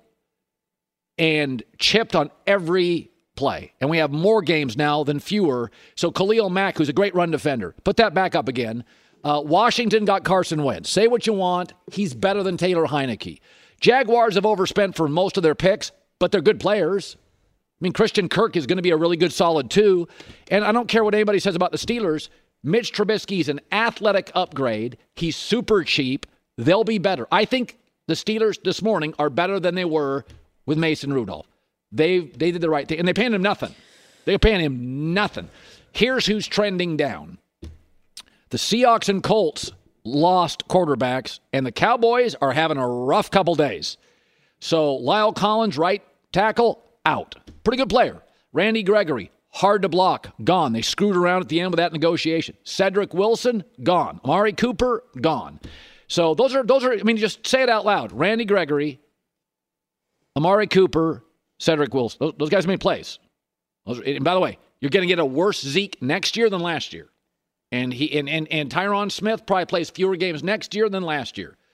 and chipped on every play. And we have more games now than fewer. So Khalil Mack, who's a great run defender, put that back up again. Uh, Washington got Carson Wentz. Say what you want. He's better than Taylor Heineke. Jaguars have overspent for most of their picks, but they're good players. I mean, Christian Kirk is going to be a really good solid two. And I don't care what anybody says about the Steelers. Mitch Trubisky's an athletic upgrade. He's super cheap. They'll be better. I think the Steelers this morning are better than they were with Mason Rudolph. They they did the right thing, and they paid him nothing. They're paying him nothing. Here's who's trending down. The Seahawks and Colts lost quarterbacks, and the Cowboys are having a rough couple days. So Lyle Collins, right tackle, out. Pretty good player. Randy Gregory, hard to block, gone. They screwed around at the end with that negotiation. Cedric Wilson, gone. Amari Cooper, gone. So those are, those are. I mean, just say it out loud. Randy Gregory, Amari Cooper, Cedric Wilson. Those, those guys made plays. Those are, and by the way, you're going to get a worse Zeke next year than last year. And he and, and and Tyron Smith probably plays fewer games next year than last year.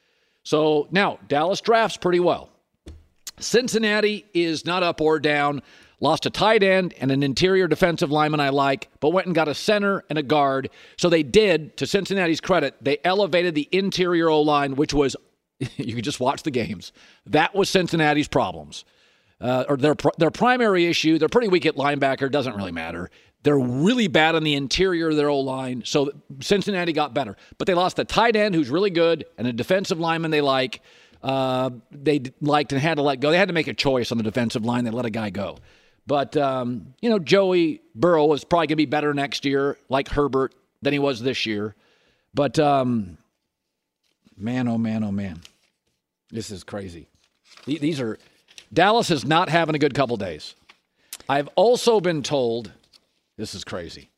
So now Dallas drafts pretty well. Cincinnati is not up or down. Lost a tight end and an interior defensive lineman I like, but went and got a center and a guard. So they did, to Cincinnati's credit, they elevated the interior O-line, which was, you could just watch the games. That was Cincinnati's problems. Uh, or their their primary issue, they're pretty weak at linebacker, doesn't really matter. They're really bad on the interior of their O-line, so Cincinnati got better. But they lost a tight end who's really good and a defensive lineman they like. Uh, they liked and had to let go. They had to make a choice on the defensive line. They let a guy go. But, um, you know, Joey Burrow is probably going to be better next year, like Herbert, than he was this year. But, um, man, oh, man, oh, man. This is crazy. These are – Dallas is not having a good couple days. I've also been told – this is crazy.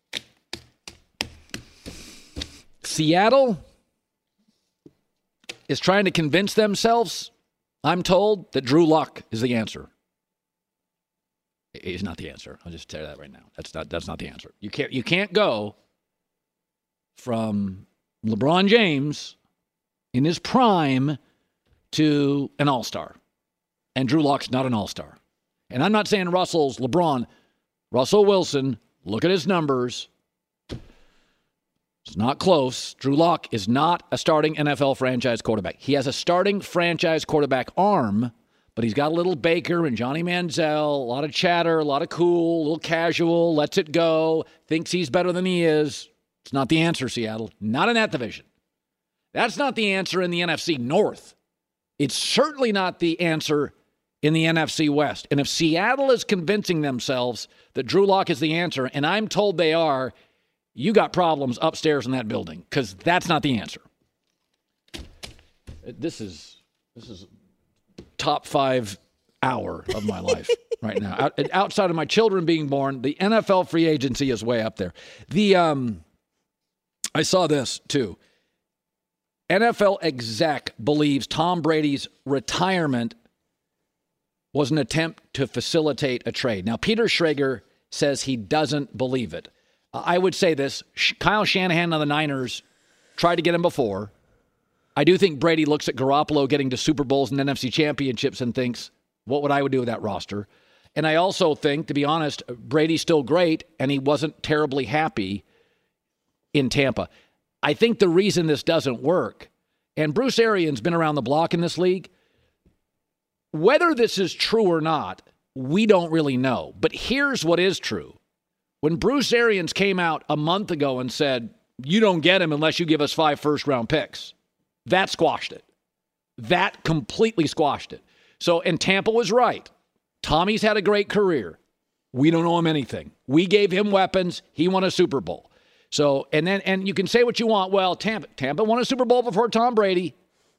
Seattle is trying to convince themselves, I'm told, that Drew Lock is the answer. He's not the answer. I'll just tell you that right now. That's not that's not the answer. You can't you can't go from LeBron James in his prime to an all-star. And Drew Lock's not an all-star. And I'm not saying Russell's LeBron. Russell Wilson, look at his numbers. It's not close. Drew Lock is not a starting N F L franchise quarterback. He has a starting franchise quarterback arm, but he's got a little Baker and Johnny Manziel, a lot of chatter, a lot of cool, a little casual, lets it go, thinks he's better than he is. It's not the answer, Seattle. Not in that division. That's not the answer in the N F C North. It's certainly not the answer in the N F C West. And if Seattle is convincing themselves that Drew Lock is the answer, and I'm told they are, you got problems upstairs in that building, because that's not the answer. This is this is top five hour of my life right now. Out, outside of my children being born, the N F L free agency is way up there. The um, I saw this too. N F L exec believes Tom Brady's retirement was an attempt to facilitate a trade. Now, Peter Schrager says he doesn't believe it. I would say this. Kyle Shanahan on the Niners tried to get him before. I do think Brady looks at Garoppolo getting to Super Bowls and N F C championships and thinks, what would I would do with that roster? And I also think, to be honest, Brady's still great, and he wasn't terribly happy in Tampa. I think the reason this doesn't work, and Bruce Arians been around the block in this league, whether this is true or not, we don't really know. But here's what is true. When Bruce Arians came out a month ago and said, you don't get him unless you give us five first-round picks, that squashed it. That completely squashed it. So, and Tampa was right. Tommy's had a great career. We don't owe him anything. We gave him weapons. He won a Super Bowl. So, and then, and you can say what you want. Well, Tampa, Tampa won a Super Bowl before Tom Brady.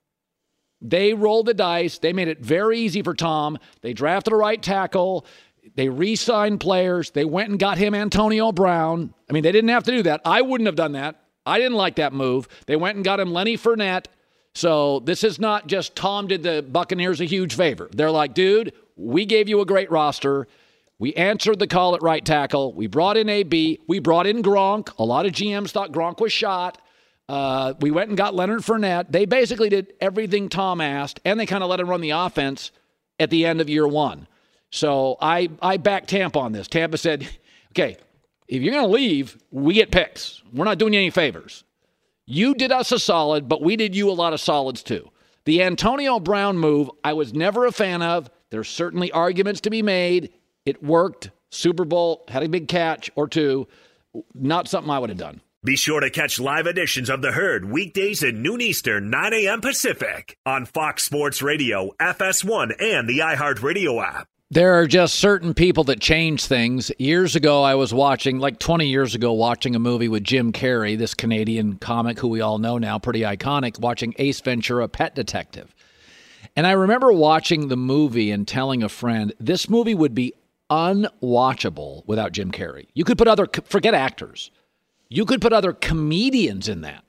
They rolled the dice. They made it very easy for Tom. They drafted a right tackle. They re-signed players. They went and got him Antonio Brown. I mean, they didn't have to do that. I wouldn't have done that. I didn't like that move. They went and got him Lenny Fournette. So this is not just Tom did the Buccaneers a huge favor. They're like, dude, we gave you a great roster. We answered the call at right tackle. We brought in A B. We brought in Gronk. A lot of G Ms thought Gronk was shot. Uh, we went and got Leonard Fournette. They basically did everything Tom asked, and they kind of let him run the offense at the end of year one. So I, I backed Tampa on this. Tampa said, okay, if you're going to leave, we get picks. We're not doing you any favors. You did us a solid, but we did you a lot of solids too. The Antonio Brown move, I was never a fan of. There's certainly arguments to be made. It worked. Super Bowl, had a big catch or two. Not something I would have done. Be sure to catch live editions of The Herd weekdays at noon Eastern, nine a.m. Pacific on Fox Sports Radio, F S one, and the iHeartRadio app. There are just certain people that change things. Years ago, I was watching, like twenty years ago, watching a movie with Jim Carrey, this Canadian comic who we all know now, pretty iconic, watching Ace Ventura, Pet Detective. And I remember watching the movie and telling a friend, this movie would be unwatchable without Jim Carrey. You could put other, forget actors. You could put other comedians in that.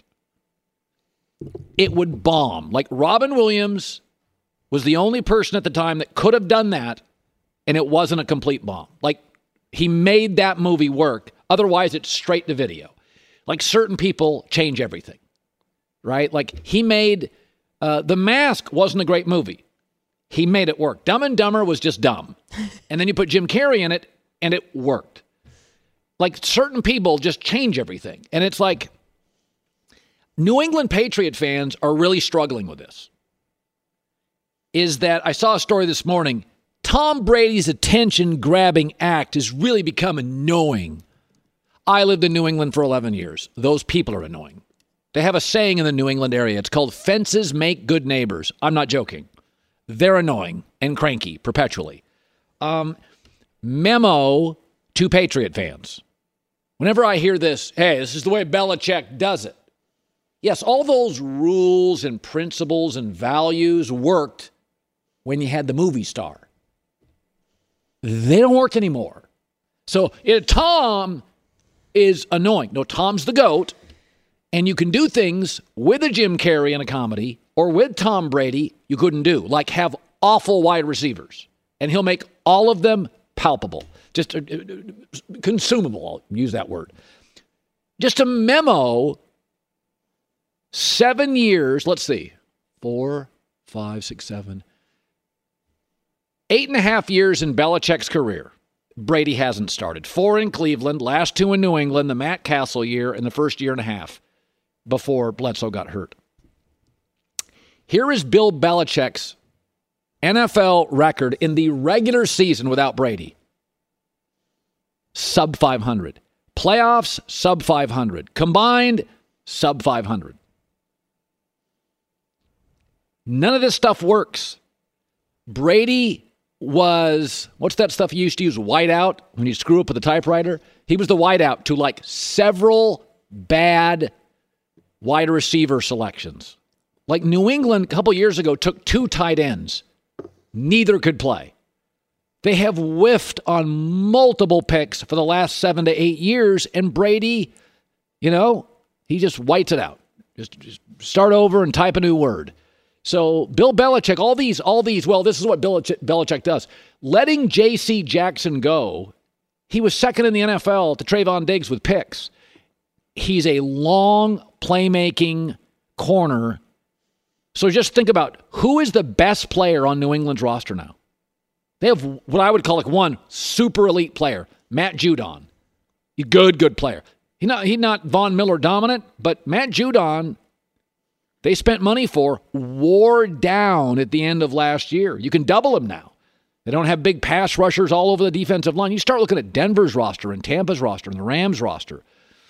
It would bomb. Like Robin Williams was the only person at the time that could have done that, and it wasn't a complete bomb. Like, he made that movie work. Otherwise, it's straight to video. Like, certain people change everything, right? Like, he made Uh, The Mask wasn't a great movie. He made it work. Dumb and Dumber was just dumb. And then you put Jim Carrey in it, and it worked. Like, certain people just change everything. And it's like, New England Patriot fans are really struggling with this. Is that, I saw a story this morning, Tom Brady's attention-grabbing act has really become annoying. I lived in New England for eleven years. Those people are annoying. They have a saying in the New England area. It's called fences make good neighbors. I'm not joking. They're annoying and cranky perpetually. Um, memo to Patriot fans. Whenever I hear this, hey, this is the way Belichick does it. Yes, all those rules and principles and values worked when you had the movie star. They don't work anymore. So it, Tom is annoying. No, Tom's the GOAT. And you can do things with a Jim Carrey in a comedy or with Tom Brady you couldn't do, like have awful wide receivers. And he'll make all of them palpable, just uh, consumable, I'll use that word. Just a memo, seven years, let's see, four, five, six, seven, eight and a half years in Belichick's career. Brady hasn't started. Four in Cleveland, last two in New England, the Matt Castle year, and the first year and a half before Bledsoe got hurt. Here is Bill Belichick's N F L record in the regular season without Brady. Sub five hundred. Playoffs, sub five hundred. Combined, sub five hundred. None of this stuff works. Brady was, what's that stuff you used to use, whiteout, when you screw up with a typewriter? He was the whiteout to like several bad wide receiver selections. Like New England a couple years ago took two tight ends. Neither could play. They have whiffed on multiple picks for the last seven to eight years, and Brady, you know, he just whites it out. Just, just start over and type a new word. So Bill Belichick, all these, all these, well, this is what Belichick, Belichick does. Letting J C Jackson go, he was second in the N F L to Trayvon Diggs with picks. He's a long playmaking corner. So just think about who is the best player on New England's roster now. They have what I would call like one super elite player, Matt Judon. Good, good player. He's not, he's not Von Miller dominant, but Matt Judon, they spent money for, wore down at the end of last year. You can double him now. They don't have big pass rushers all over the defensive line. You start looking at Denver's roster and Tampa's roster and the Rams roster.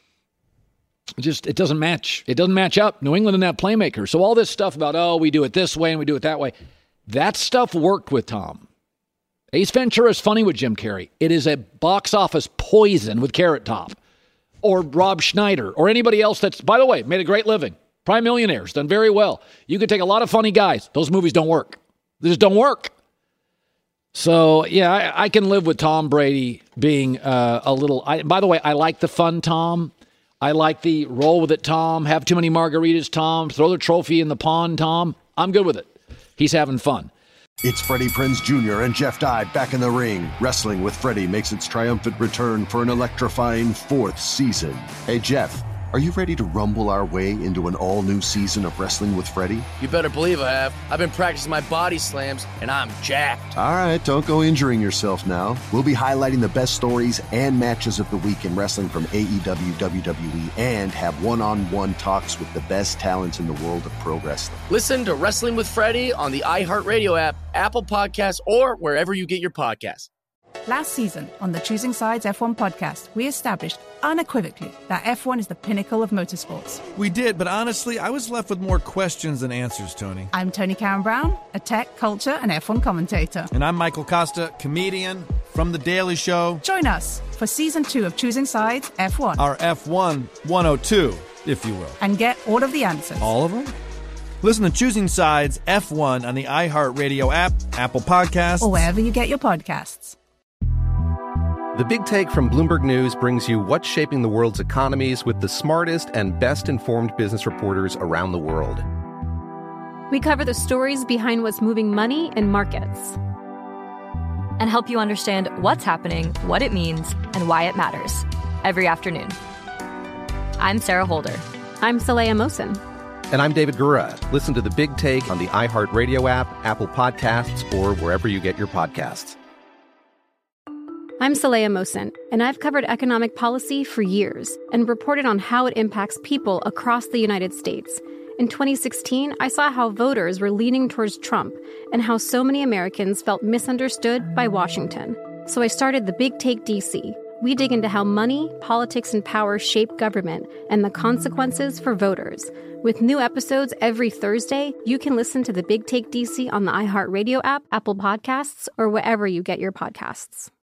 It just, it doesn't match. It doesn't match up. New England didn't have playmakers. So all this stuff about, oh, we do it this way and we do it that way, that stuff worked with Tom. Ace Ventura is funny with Jim Carrey. It is a box office poison with Carrot Top or Rob Schneider or anybody else that's, by the way, made a great living. Prime Millionaires, done very well. You could take a lot of funny guys. Those movies don't work. They just don't work. So, yeah, I, I can live with Tom Brady being uh, a little... I, by the way, I like the fun Tom. I like the roll with it Tom, have too many margaritas Tom, throw the trophy in the pond Tom. I'm good with it. He's having fun. It's Freddie Prinze Junior and Jeff Dye back in the ring. Wrestling with Freddie makes its triumphant return for an electrifying fourth season. Hey, Jeff, are you ready to rumble our way into an all-new season of Wrestling with Freddie? You better believe I have. I've been practicing my body slams, and I'm jacked. All right, don't go injuring yourself now. We'll be highlighting the best stories and matches of the week in wrestling from A E W, W W E, and have one-on-one talks with the best talents in the world of pro wrestling. Listen to Wrestling with Freddie on the iHeartRadio app, Apple Podcasts, or wherever you get your podcasts. Last season on the Choosing Sides F one podcast, we established unequivocally that F one is the pinnacle of motorsports. We did, but honestly, I was left with more questions than answers, Tony. I'm Tony Karen Brown, a tech, culture, and F one commentator. And I'm Michael Costa, comedian from The Daily Show. Join us for season two of Choosing Sides F one. Our F one one oh two, if you will. And get all of the answers. All of them? Listen to Choosing Sides F one on the iHeartRadio app, Apple Podcasts, or wherever you get your podcasts. The Big Take from Bloomberg News brings you what's shaping the world's economies with the smartest and best-informed business reporters around the world. We cover the stories behind what's moving money and markets, and help you understand what's happening, what it means, and why it matters every afternoon. I'm Sarah Holder. I'm Saleha Mohsin. And I'm David Gura. Listen to The Big Take on the iHeartRadio app, Apple Podcasts, or wherever you get your podcasts. I'm Saleha Mohsin, and I've covered economic policy for years and reported on how it impacts people across the United States. In twenty sixteen, I saw how voters were leaning towards Trump and how so many Americans felt misunderstood by Washington. So I started The Big Take D C. We dig into how money, politics, and power shape government and the consequences for voters. With new episodes every Thursday, you can listen to The Big Take D C on the iHeartRadio app, Apple Podcasts, or wherever you get your podcasts.